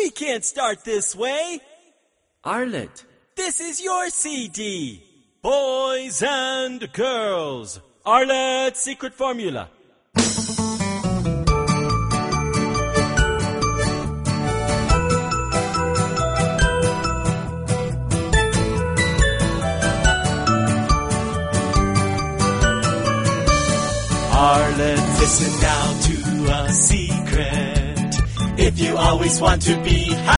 We can't start this way. Arlette. This is your CD. Boys and girls. Arlette's Secret Formula. Arlette, listen now to a secret. If you always want to be